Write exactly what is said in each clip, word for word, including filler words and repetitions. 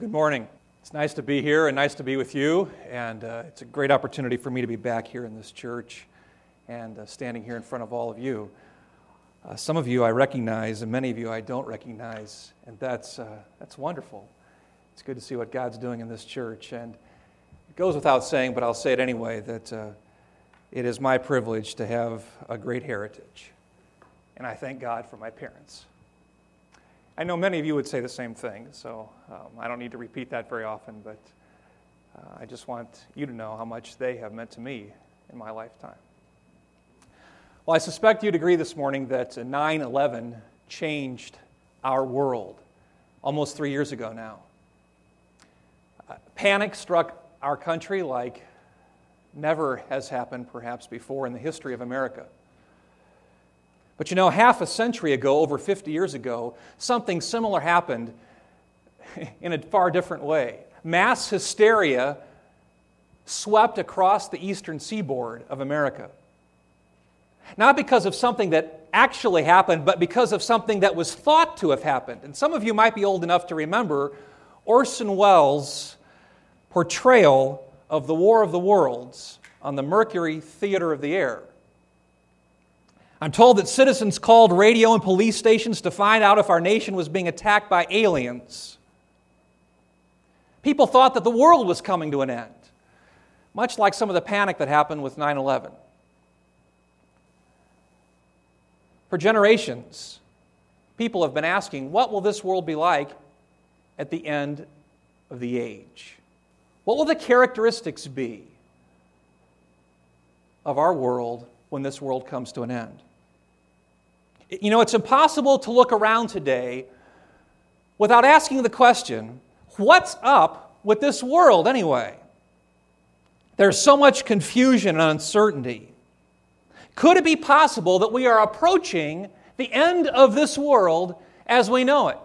Good morning. It's nice to be here and nice to be with you, and uh, it's a great opportunity for me to be back here in this church and uh, standing here in front of all of you. Uh, some of you I recognize, and many of you I don't recognize, and that's uh, that's wonderful. It's good to see what God's doing in this church, and it goes without saying, but I'll say it anyway, that uh, it is my privilege to have a great heritage, and I thank God for my parents. I know many of you would say the same thing, so um, I don't need to repeat that very often, but uh, I just want you to know how much they have meant to me in my lifetime. Well, I suspect you'd agree this morning that nine eleven changed our world almost three years ago now. Uh, panic struck our country like never has happened perhaps before in the history of America. But you know, half a century ago, over fifty years ago, something similar happened in a far different way. Mass hysteria swept across the eastern seaboard of America. Not because of something that actually happened, but because of something that was thought to have happened. And some of you might be old enough to remember Orson Welles' portrayal of the War of the Worlds on the Mercury Theater of the Air. I'm told that citizens called radio and police stations to find out if our nation was being attacked by aliens. People thought that the world was coming to an end, much like some of the panic that happened with nine eleven. For generations, people have been asking, what will this world be like at the end of the age? What will the characteristics be of our world when this world comes to an end? You know, it's impossible to look around today without asking the question, what's up with this world anyway? There's so much confusion and uncertainty. Could it be possible that we are approaching the end of this world as we know it?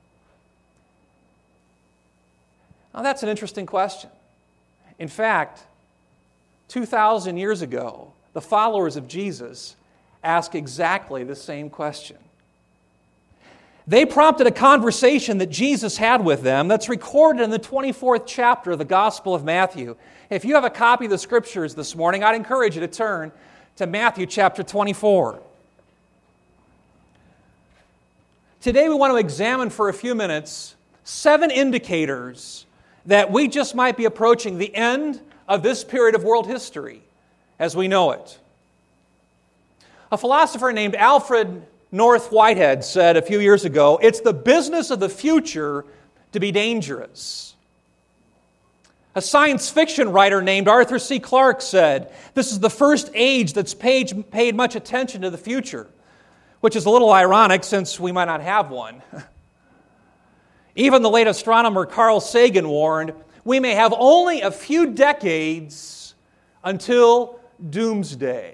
Now, that's an interesting question. In fact, two thousand years ago, the followers of Jesus asked exactly the same question. They prompted a conversation that Jesus had with them that's recorded in the twenty-fourth chapter of the Gospel of Matthew. If you have a copy of the Scriptures this morning, I'd encourage you to turn to Matthew chapter twenty-four. Today we want to examine for a few minutes seven indicators that we just might be approaching the end of this period of world history as we know it. A philosopher named Alfred North Whitehead said a few years ago, "It's the business of the future to be dangerous." A science fiction writer named Arthur C. Clarke said, "This is the first age that's paid, paid much attention to the future," which is a little ironic since we might not have one. Even the late astronomer Carl Sagan warned, we may have only a few decades until doomsday.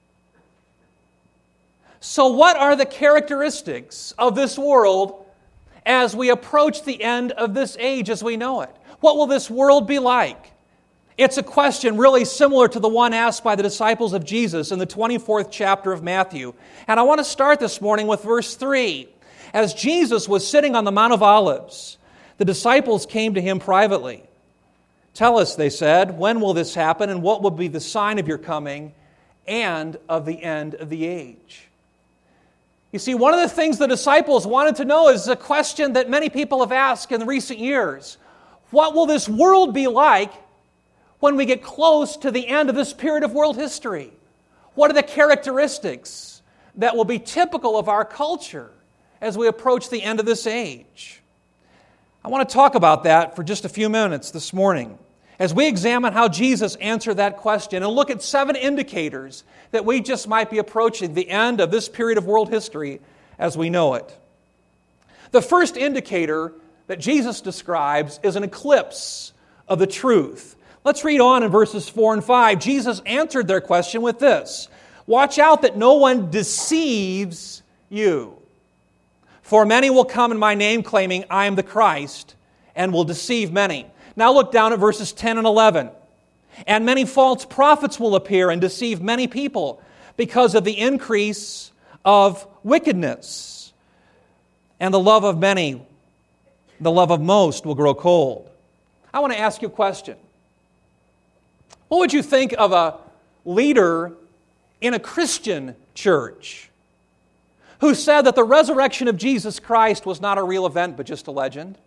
So what are the characteristics of this world as we approach the end of this age as we know it? What will this world be like? It's a question really similar to the one asked by the disciples of Jesus in the twenty-fourth chapter of Matthew. And I want to start this morning with verse three. As Jesus was sitting on the Mount of Olives, the disciples came to him privately. "Tell us," they said, "when will this happen, and what will be the sign of your coming and of the end of the age?" You see, one of the things the disciples wanted to know is a question that many people have asked in recent years. What will this world be like when we get close to the end of this period of world history? What are the characteristics that will be typical of our culture as we approach the end of this age? I want to talk about that for just a few minutes this morning as we examine how Jesus answered that question and look at seven indicators that we just might be approaching the end of this period of world history as we know it. The first indicator that Jesus describes is an eclipse of the truth. Let's read on in verses four and five. Jesus answered their question with this: "Watch out that no one deceives you. For many will come in my name claiming I am the Christ and will deceive many." Now look down at verses ten and eleven. "And many false prophets will appear and deceive many people because of the increase of wickedness. And the love of many The love of most will grow cold. I want to ask you a question. What would you think of a leader in a Christian church who said that the resurrection of Jesus Christ was not a real event but just a legend?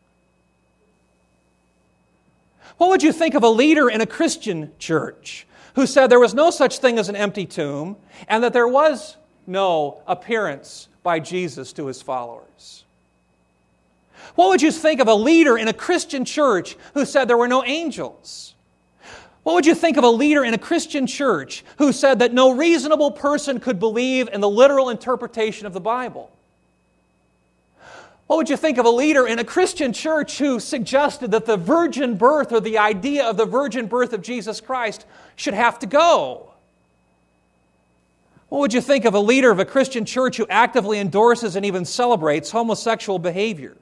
What would you think of a leader in a Christian church who said there was no such thing as an empty tomb and that there was no appearance by Jesus to his followers? What would you think of a leader in a Christian church who said there were no angels? What would you think of a leader in a Christian church who said that no reasonable person could believe in the literal interpretation of the Bible? What would you think of a leader in a Christian church who suggested that the virgin birth or the idea of the virgin birth of Jesus Christ should have to go? What would you think of a leader of a Christian church who actively endorses and even celebrates homosexual behavior?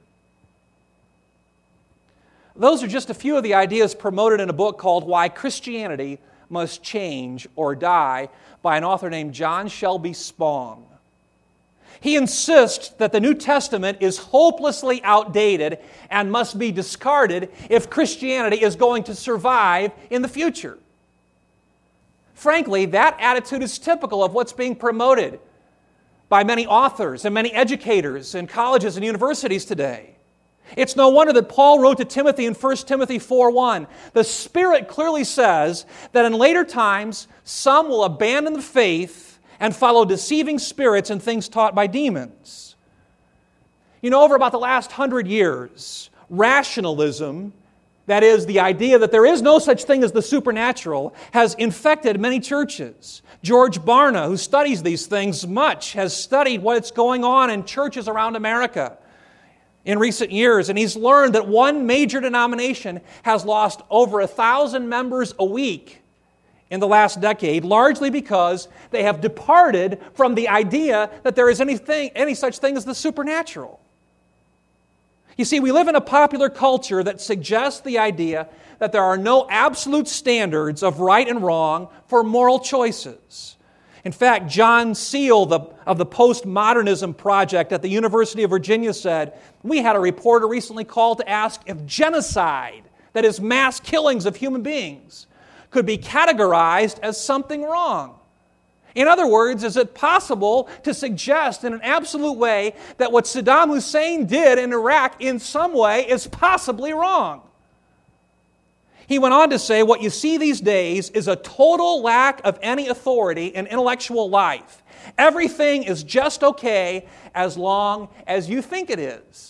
Those are just a few of the ideas promoted in a book called Why Christianity Must Change or Die by an author named John Shelby Spong. He insists that the New Testament is hopelessly outdated and must be discarded if Christianity is going to survive in the future. Frankly, that attitude is typical of what's being promoted by many authors and many educators in colleges and universities today. It's no wonder that Paul wrote to Timothy in First Timothy four one, the Spirit clearly says that in later times some will abandon the faith and follow deceiving spirits and things taught by demons. You know, over about the last hundred years, rationalism, that is, the idea that there is no such thing as the supernatural, has infected many churches. George Barna, who studies these things much, has studied what's going on in churches around America in recent years, and he's learned that one major denomination has lost over a thousand members a week in the last decade, largely because they have departed from the idea that there is anything, any such thing as the supernatural. You see, we live in a popular culture that suggests the idea that there are no absolute standards of right and wrong for moral choices. In fact, John Seal the, of the Postmodernism Project at the University of Virginia said, we had a reporter recently called to ask if genocide, that is mass killings of human beings, could be categorized as something wrong. In other words, is it possible to suggest in an absolute way that what Saddam Hussein did in Iraq in some way is possibly wrong? He went on to say, what you see these days is a total lack of any authority in intellectual life. Everything is just okay as long as you think it is.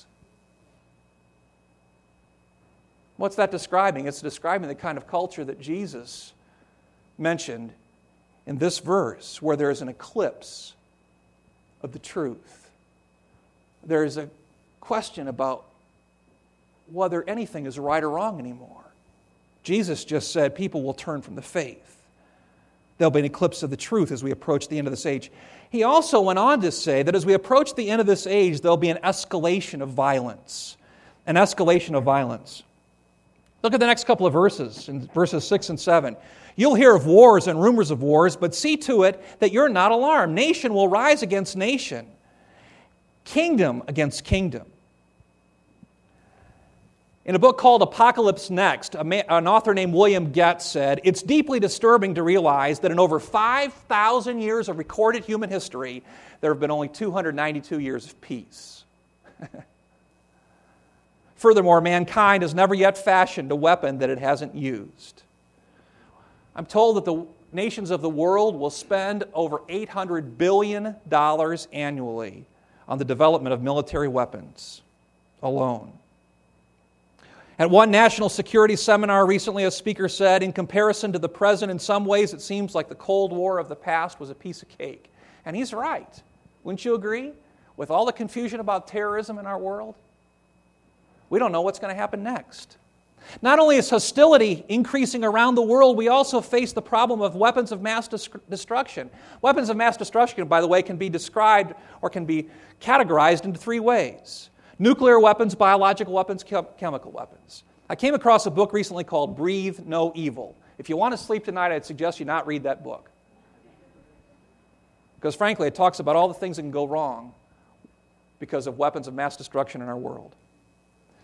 What's that describing? It's describing the kind of culture that Jesus mentioned in this verse, where there is an eclipse of the truth. There is a question about whether anything is right or wrong anymore. Jesus just said people will turn from the faith. There'll be an eclipse of the truth as we approach the end of this age. He also went on to say that as we approach the end of this age, there'll be an escalation of violence. An escalation of violence. Look at the next couple of verses, in verses six and seven. You'll hear of wars and rumors of wars, but see to it that you're not alarmed. Nation will rise against nation, kingdom against kingdom. In a book called Apocalypse Next, a man, an author named William Getz said, it's deeply disturbing to realize that in over five thousand years of recorded human history, there have been only two hundred ninety-two years of peace. Furthermore, mankind has never yet fashioned a weapon that it hasn't used. I'm told that the nations of the world will spend over eight hundred billion dollars annually on the development of military weapons alone. At one national security seminar recently, a speaker said, in comparison to the present, in some ways it seems like the Cold War of the past was a piece of cake. And he's right. Wouldn't you agree? With all the confusion about terrorism in our world, we don't know what's going to happen next. Not only is hostility increasing around the world, we also face the problem of weapons of mass destruction. Weapons of mass destruction, by the way, can be described or can be categorized into three ways. Nuclear weapons, biological weapons, chem- chemical weapons. I came across a book recently called Breathe No Evil. If you want to sleep tonight, I'd suggest you not read that book. Because frankly, it talks about all the things that can go wrong because of weapons of mass destruction in our world.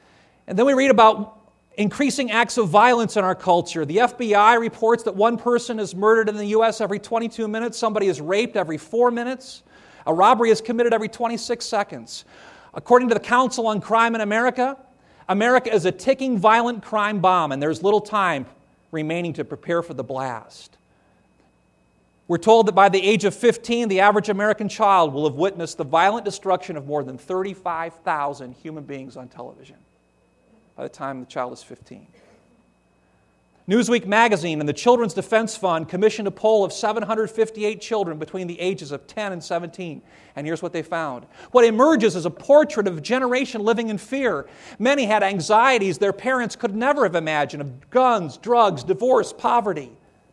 And then we read about increasing acts of violence in our culture. The F B I reports that one person is murdered in the U S every twenty-two minutes. Somebody is raped every four minutes. A robbery is committed every twenty-six seconds. According to the Council on Crime in America, America is a ticking violent crime bomb, and there's little time remaining to prepare for the blast. We're told that by the age of fifteen, the average American child will have witnessed the violent destruction of more than thirty-five thousand human beings on television by the time the child is fifteen. Newsweek magazine and the Children's Defense Fund commissioned a poll of seven hundred fifty-eight children between the ages of ten and seventeen. And here's what they found. What emerges is a portrait of a generation living in fear. Many had anxieties their parents could never have imagined, of guns, drugs, divorce, poverty.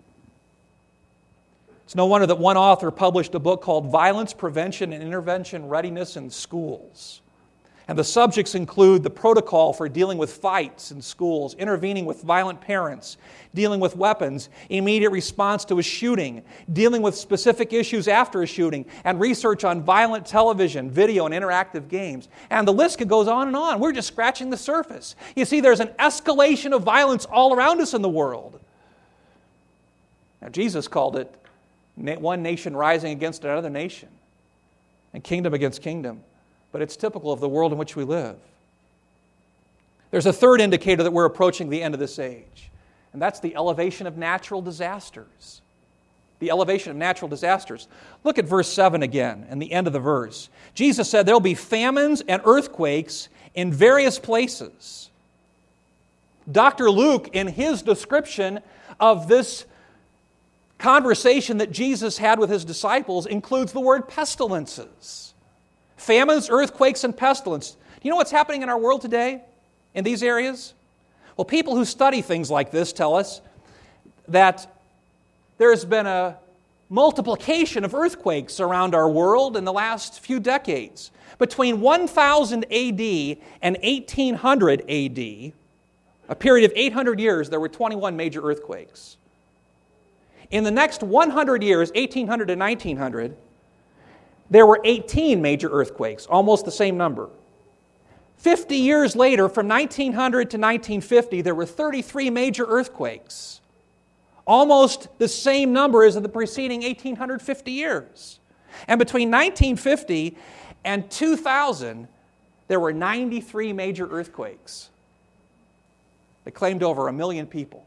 It's no wonder that one author published a book called Violence, Prevention, and Intervention Readiness in Schools. And the subjects include the protocol for dealing with fights in schools, intervening with violent parents, dealing with weapons, immediate response to a shooting, dealing with specific issues after a shooting, and research on violent television, video, and interactive games. And the list goes on and on. We're just scratching the surface. You see, there's an escalation of violence all around us in the world. Now, Jesus called it one nation rising against another nation, and kingdom against kingdom. But it's typical of the world in which we live. There's a third indicator that we're approaching the end of this age, and that's the elevation of natural disasters. The elevation of natural disasters. Look at verse seven again, and the end of the verse. Jesus said there'll be famines and earthquakes in various places. Doctor Luke, in his description of this conversation that Jesus had with his disciples, includes the word pestilences. Famines, earthquakes, and pestilence. Do you know what's happening in our world today in these areas? Well, people who study things like this tell us that there's been a multiplication of earthquakes around our world in the last few decades. Between one thousand A D and eighteen hundred A D, a period of eight hundred years, there were twenty-one major earthquakes. In the next one hundred years, eighteen hundred to nineteen hundred, there were eighteen major earthquakes, almost the same number. fifty years later, from nineteen hundred to nineteen fifty, there were thirty-three major earthquakes. Almost the same number as in the preceding eighteen fifty years. And between nineteen fifty and two thousand, there were ninety-three major earthquakes that claimed over a million people.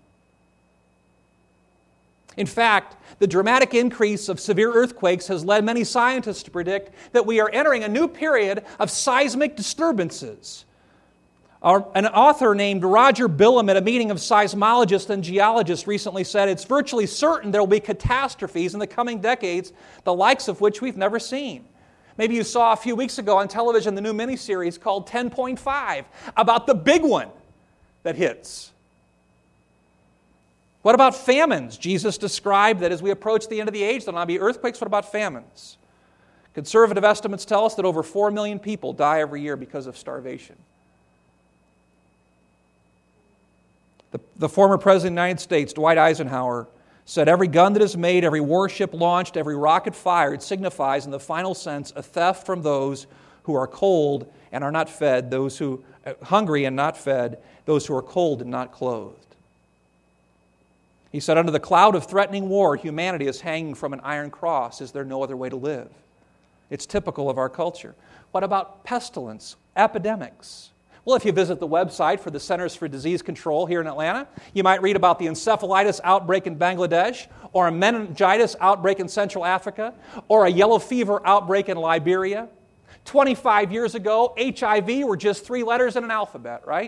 In fact, the dramatic increase of severe earthquakes has led many scientists to predict that we are entering a new period of seismic disturbances. An author named Roger Billam at a meeting of seismologists and geologists recently said it's virtually certain there will be catastrophes in the coming decades, the likes of which we've never seen. Maybe you saw a few weeks ago on television the new miniseries called ten point five about the big one that hits. What about famines? Jesus described that as we approach the end of the age, there'll not be earthquakes. What about famines? Conservative estimates tell us that over four million people die every year because of starvation. The, the former President of the United States, Dwight Eisenhower, said every gun that is made, every warship launched, every rocket fired signifies in the final sense a theft from those who are cold and are not fed, those who are hungry and not fed, those who are cold and not clothed. He said, under the cloud of threatening war, humanity is hanging from an iron cross. Is there no other way to live? It's typical of our culture. What about pestilence, epidemics? Well, if you visit the website for the Centers for Disease Control here in Atlanta, you might read about the encephalitis outbreak in Bangladesh, or a meningitis outbreak in Central Africa, or a yellow fever outbreak in Liberia. twenty-five years ago, H I V were just three letters in an alphabet, right?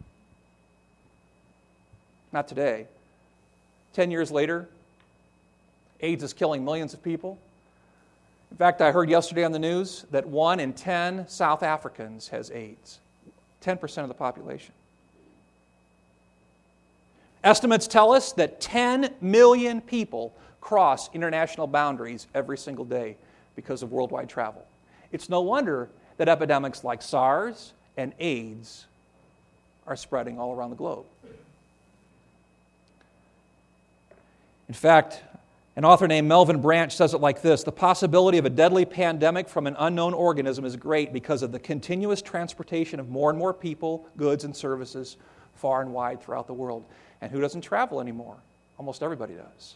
Not today. Ten years later, AIDS is killing millions of people. In fact, I heard yesterday on the news that one in ten South Africans has AIDS. ten percent of the population. Estimates tell us that ten million people cross international boundaries every single day because of worldwide travel. It's no wonder that epidemics like SARS and AIDS are spreading all around the globe. In fact, An author named Melvin Branch says it like this: the possibility of a deadly pandemic from an unknown organism is great because of the continuous transportation of more and more people, goods, and services far and wide throughout the world. And who doesn't travel anymore? Almost everybody does.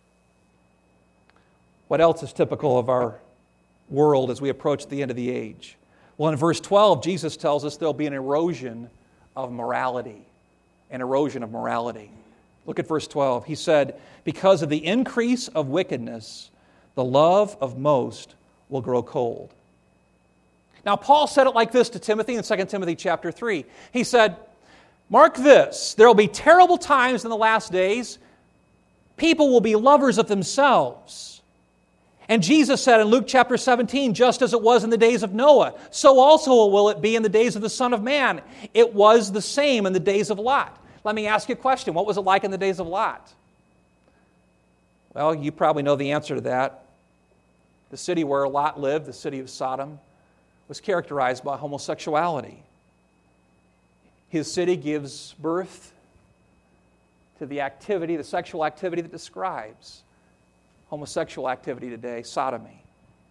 What else is typical of our world as we approach the end of the age? Well, in verse twelve, Jesus tells us there'll be an erosion of morality. An erosion of morality. Look at verse twelve. He said, because of the increase of wickedness, the love of most will grow cold. Now, Paul said it like this to Timothy in Second Timothy chapter three. He said, mark this, there will be terrible times in the last days. People will be lovers of themselves. And Jesus said in Luke chapter seventeen, just as it was in the days of Noah, so also will it be in the days of the Son of Man. It was the same in the days of Lot. Let me ask you a question. What was it like in the days of Lot? Well, you probably know the answer to that. The city where Lot lived, the city of Sodom, was characterized by homosexuality. His city gives birth to the activity, the sexual activity that describes homosexual activity today, sodomy.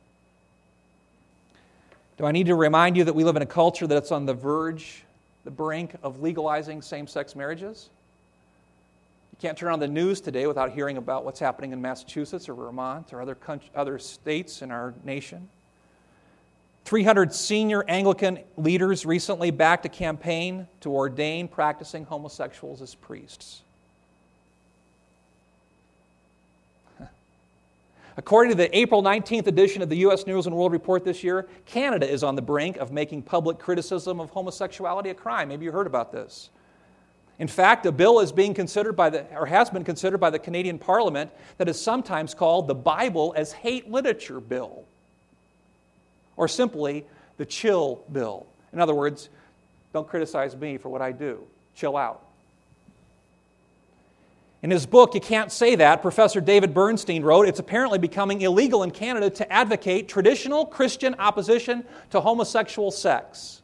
Do I need to remind you that we live in a culture that's on the verge, the brink of legalizing same-sex marriages? You can't turn on the news today without hearing about what's happening in Massachusetts or Vermont or other country, other states in our nation. three hundred senior Anglican leaders recently backed a campaign to ordain practicing homosexuals as priests. According to the April nineteenth edition of the U S News and World Report this year, Canada is on the brink of making public criticism of homosexuality a crime. Maybe you heard about this. In fact, a bill is being considered by the, or has been considered by the Canadian Parliament that is sometimes called the Bible as Hate Literature Bill, or simply the Chill Bill. In other words, don't criticize me for what I do. Chill out. In his book, You Can't Say That, Professor David Bernstein wrote, it's apparently becoming illegal in Canada to advocate traditional Christian opposition to homosexual sex.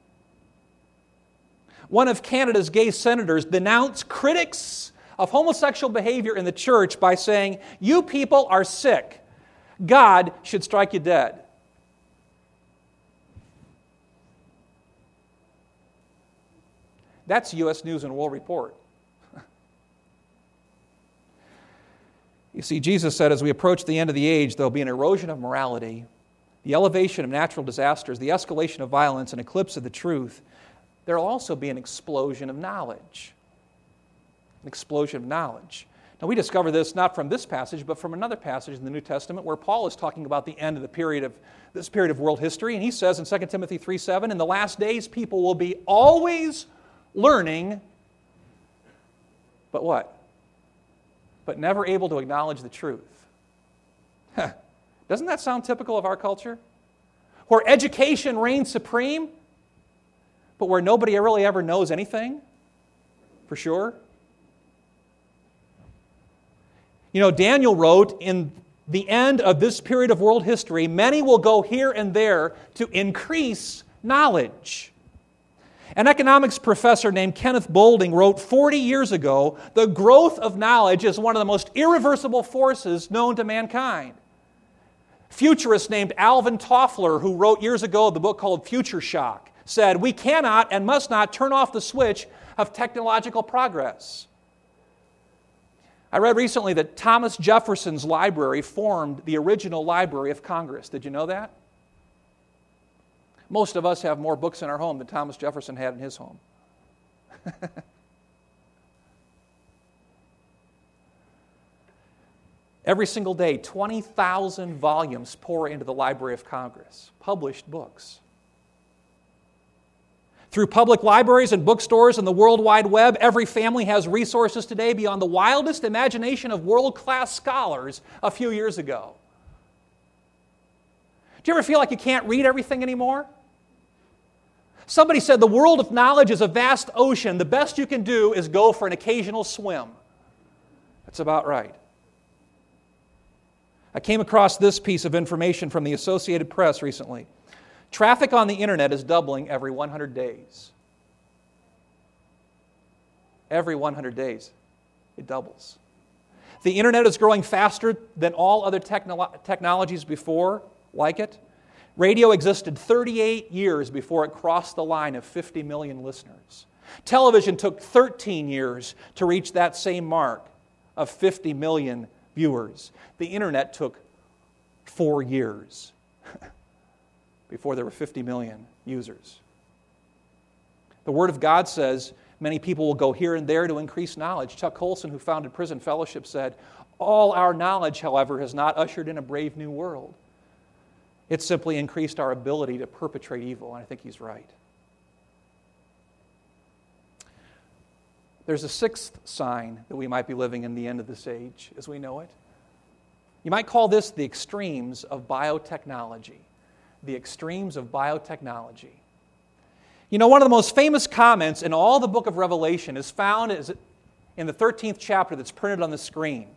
One of Canada's gay senators denounced critics of homosexual behavior in the church by saying, you people are sick. God should strike you dead. That's U S News and World Report. You see, Jesus said as we approach the end of the age, there will be an erosion of morality, the elevation of natural disasters, the escalation of violence, an eclipse of the truth. There will also be an explosion of knowledge. An explosion of knowledge. Now, we discover this not from this passage, but from another passage in the New Testament where Paul is talking about the end of the period of this period of world history. And he says in Second Timothy three seven, in the last days people will be always learning, but what? But never able to acknowledge the truth. Huh. Doesn't that sound typical of our culture? Where education reigns supreme, but where nobody really ever knows anything, for sure. You know, Daniel wrote, in the end of this period of world history, many will go here and there to increase knowledge. An economics professor named Kenneth Boulding wrote forty years ago, the growth of knowledge is one of the most irreversible forces known to mankind. Futurist named Alvin Toffler, who wrote years ago the book called Future Shock, said, we cannot and must not turn off the switch of technological progress. I read recently that Thomas Jefferson's library formed the original Library of Congress. Did you know that? Most of us have more books in our home than Thomas Jefferson had in his home. Every single day, twenty thousand volumes pour into the Library of Congress, published books. Through public libraries and bookstores and the World Wide Web, every family has resources today beyond the wildest imagination of world-class scholars a few years ago. Do you ever feel like you can't read everything anymore? Somebody said the world of knowledge is a vast ocean. The best you can do is go for an occasional swim. That's about right. I came across this piece of information from the Associated Press recently. Traffic on the internet is doubling every one hundred days. Every one hundred days, it doubles. The internet is growing faster than all other technolo- technologies before, like it. Radio existed thirty-eight years before it crossed the line of fifty million listeners. Television took thirteen years to reach that same mark of fifty million viewers. The internet took four years before there were fifty million users. The Word of God says many people will go here and there to increase knowledge. Chuck Colson, who founded Prison Fellowship, said, "All our knowledge, however, has not ushered in a brave new world. It's simply increased our ability to perpetrate evil," and I think he's right. There's a sixth sign that we might be living in the end of this age as we know it. You might call this the extremes of biotechnology. The extremes of biotechnology. You know, one of the most famous comments in all the book of Revelation is found in the thirteenth chapter that's printed on the screen.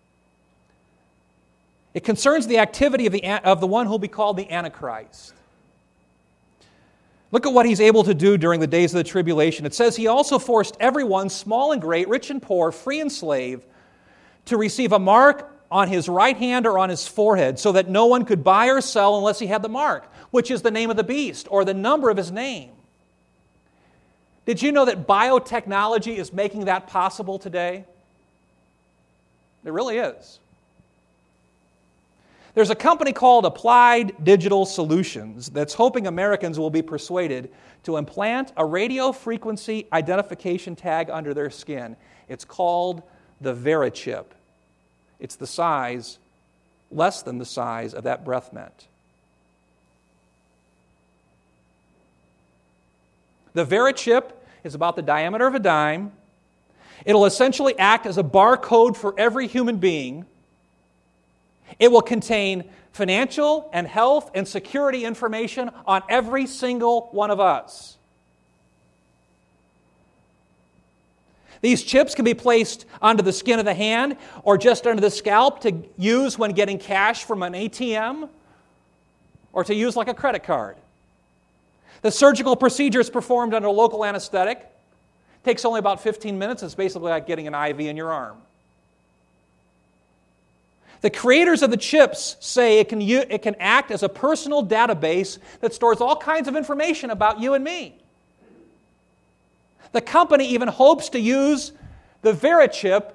It concerns the activity of the, of the one who will be called the Antichrist. Look at what he's able to do during the days of the tribulation. It says he also forced everyone, small and great, rich and poor, free and slave, to receive a mark on his right hand or on his forehead, so that no one could buy or sell unless he had the mark, which is the name of the beast or the number of his name. Did you know that biotechnology is making that possible today? It really is. There's a company called Applied Digital Solutions that's hoping Americans will be persuaded to implant a radio frequency identification tag under their skin. It's called the VeriChip. It's the size, less than the size of that breath mint. The VeriChip is about the diameter of a dime. It'll essentially act as a barcode for every human being. It will contain financial and health and security information on every single one of us. These chips can be placed onto the skin of the hand or just under the scalp to use when getting cash from an A T M or to use like a credit card. The surgical procedure is performed under local anesthetic. It takes only about fifteen minutes. It's basically like getting an I V in your arm. The creators of the chips say it can, it can act as a personal database that stores all kinds of information about you and me. The company even hopes to use the VeriChip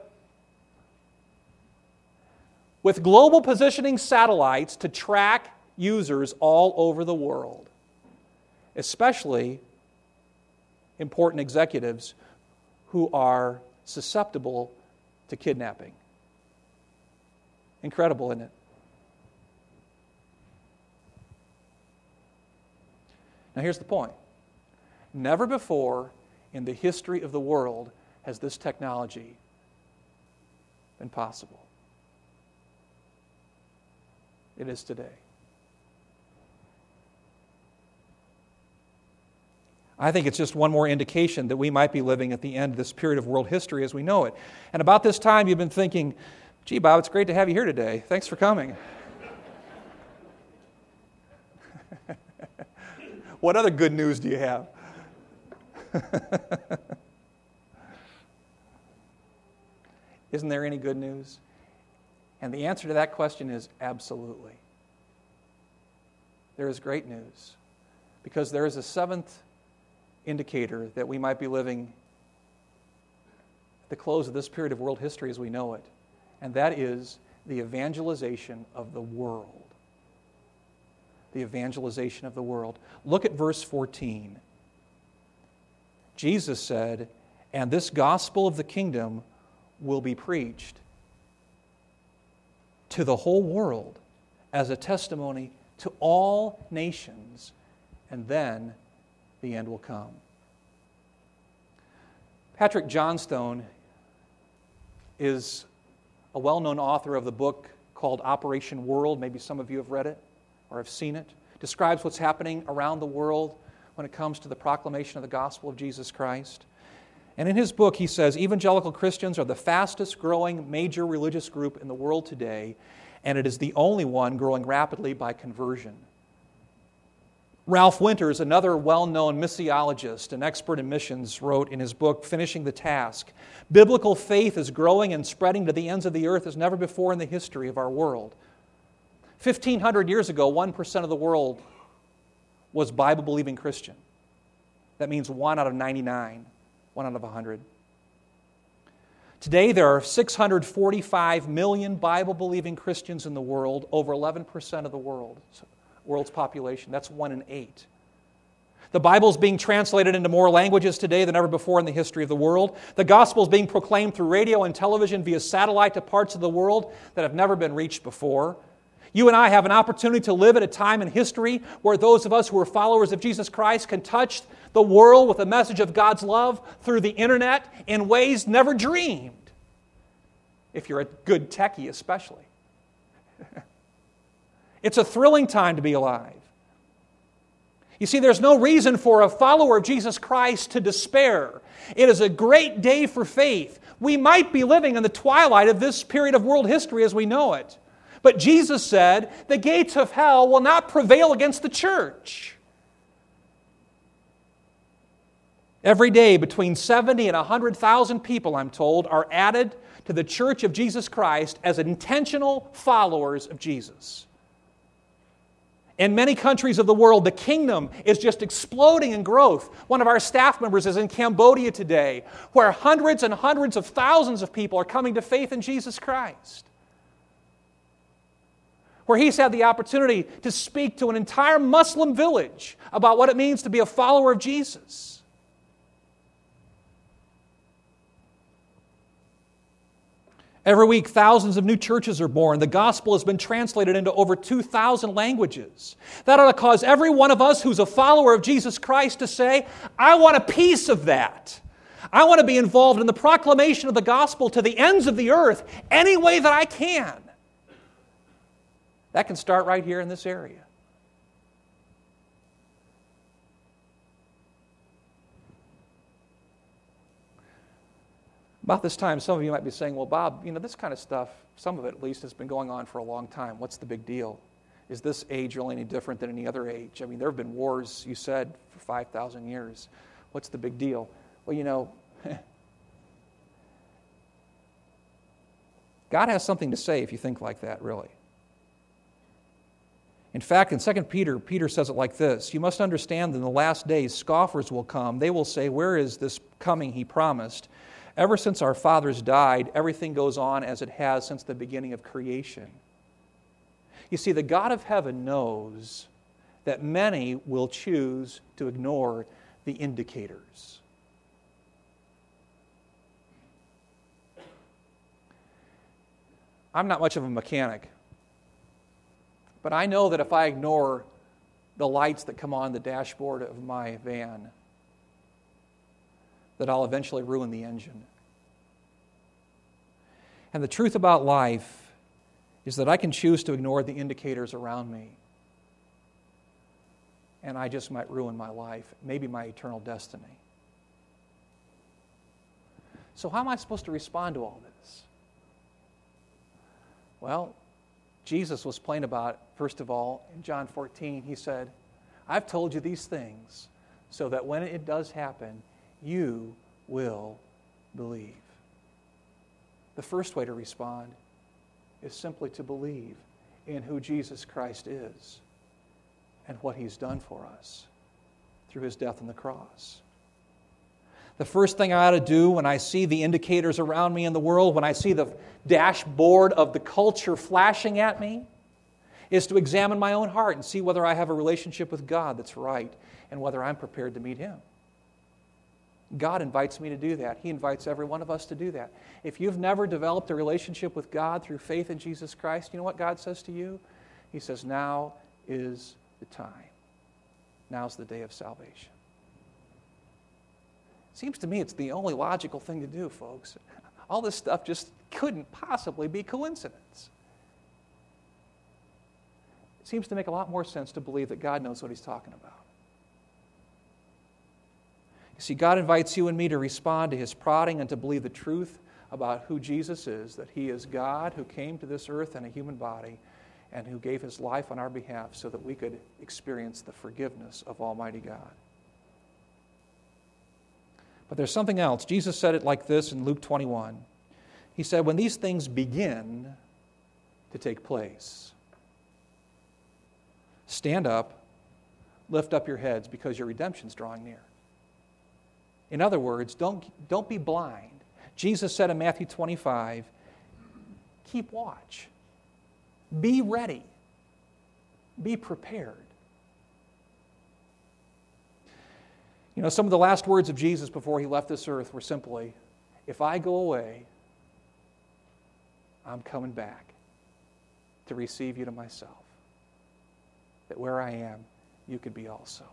with global positioning satellites to track users all over the world, especially important executives who are susceptible to kidnapping. Incredible, isn't it? Now here's the point. Never before in the history of the world has this technology been possible. It is today. I think it's just one more indication that we might be living at the end of this period of world history as we know it. And about this time you've been thinking, "Gee, Bob, it's great to have you here today. Thanks for coming." What other good news do you have? Isn't there any good news? And the answer to that question is absolutely. There is great news, because there is a seventh indicator that we might be living at the close of this period of world history as we know it, and that is the evangelization of the world. The evangelization of the world. Look at verse fourteen. Jesus said, "And this gospel of the kingdom will be preached to the whole world as a testimony to all nations, and then the end will come." Patrick Johnstone is a well-known author of the book called Operation World. Maybe some of you have read it or have seen it. It describes what's happening around the world when it comes to the proclamation of the gospel of Jesus Christ. And in his book, he says, evangelical Christians are the fastest growing major religious group in the world today, and it is the only one growing rapidly by conversion. Ralph Winters, another well-known missiologist and expert in missions, wrote in his book, Finishing the Task, "Biblical faith is growing and spreading to the ends of the earth as never before in the history of our world." fifteen hundred years ago, one percent of the world was Bible-believing Christian. That means one out of ninety-nine, one out of one hundred. Today, there are six hundred forty-five million Bible-believing Christians in the world, over eleven percent of the world. World's population. That's one in eight. The Bible is being translated into more languages today than ever before in the history of the world. The gospel is being proclaimed through radio and television via satellite to parts of the world that have never been reached before. You and I have an opportunity to live at a time in history where those of us who are followers of Jesus Christ can touch the world with a message of God's love through the internet in ways never dreamed. If you're a good techie especially. It's a thrilling time to be alive. You see, there's no reason for a follower of Jesus Christ to despair. It is a great day for faith. We might be living in the twilight of this period of world history as we know it. But Jesus said, the gates of hell will not prevail against the church. Every day, between seventy and one hundred thousand people, I'm told, are added to the Church of Jesus Christ as intentional followers of Jesus. In many countries of the world, the kingdom is just exploding in growth. One of our staff members is in Cambodia today, where hundreds and hundreds of thousands of people are coming to faith in Jesus Christ. Where he's had the opportunity to speak to an entire Muslim village about what it means to be a follower of Jesus. Every week, thousands of new churches are born. The gospel has been translated into over two thousand languages. That ought to cause every one of us who's a follower of Jesus Christ to say, I want a piece of that. I want to be involved in the proclamation of the gospel to the ends of the earth any way that I can. That can start right here in this area. About this time, some of you might be saying, well, Bob, you know, this kind of stuff, some of it at least, has been going on for a long time. What's the big deal? Is this age really any different than any other age? I mean, there have been wars, you said, for five thousand years. What's the big deal? Well, you know, God has something to say if you think like that, really. In fact, in Second Peter, Peter says it like this, you must understand that in the last days scoffers will come. They will say, where is this coming he promised? Ever since our fathers died, everything goes on as it has since the beginning of creation. You see, the God of heaven knows that many will choose to ignore the indicators. I'm not much of a mechanic, but I know that if I ignore the lights that come on the dashboard of my van, that I'll eventually ruin the engine. And the truth about life is that I can choose to ignore the indicators around me, and I just might ruin my life, maybe my eternal destiny. So how am I supposed to respond to all this? Well, Jesus was plain about it. First of all, in John fourteen, he said, I've told you these things so that when it does happen, you will believe. The first way to respond is simply to believe in who Jesus Christ is and what He's done for us through His death on the cross. The first thing I ought to do when I see the indicators around me in the world, when I see the dashboard of the culture flashing at me, is to examine my own heart and see whether I have a relationship with God that's right and whether I'm prepared to meet Him. God invites me to do that. He invites every one of us to do that. If you've never developed a relationship with God through faith in Jesus Christ, you know what God says to you? He says, now is the time. Now's the day of salvation. Seems to me it's the only logical thing to do, folks. All this stuff just couldn't possibly be coincidence. It seems to make a lot more sense to believe that God knows what He's talking about. You see, God invites you and me to respond to His prodding and to believe the truth about who Jesus is, that He is God who came to this earth in a human body and who gave his life on our behalf so that we could experience the forgiveness of Almighty God. But there's something else. Jesus said it like this in Luke twenty-one. He said, when these things begin to take place, stand up, lift up your heads, because your redemption's drawing near. In other words, don't, don't be blind. Jesus said in Matthew twenty-five, keep watch. Be ready. Be prepared. You know, some of the last words of Jesus before he left this earth were simply, if I go away, I'm coming back to receive you to myself, that where I am, you could be also.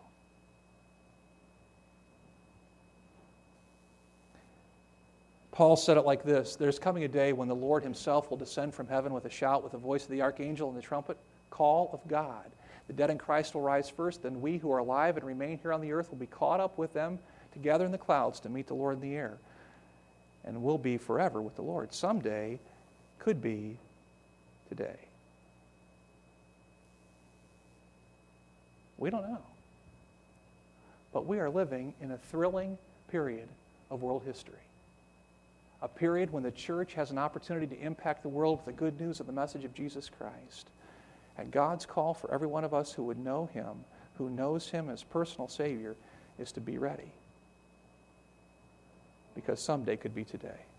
Paul said it like this, there's coming a day when the Lord himself will descend from heaven with a shout, with the voice of the archangel and the trumpet call of God. The dead in Christ will rise first, then we who are alive and remain here on the earth will be caught up with them together in the clouds to meet the Lord in the air. And we'll be forever with the Lord. Someday could be today. We don't know. But we are living in a thrilling period of world history. A period when the church has an opportunity to impact the world with the good news of the message of Jesus Christ. And God's call for every one of us who would know him, who knows him as personal Savior, is to be ready. Because someday could be today.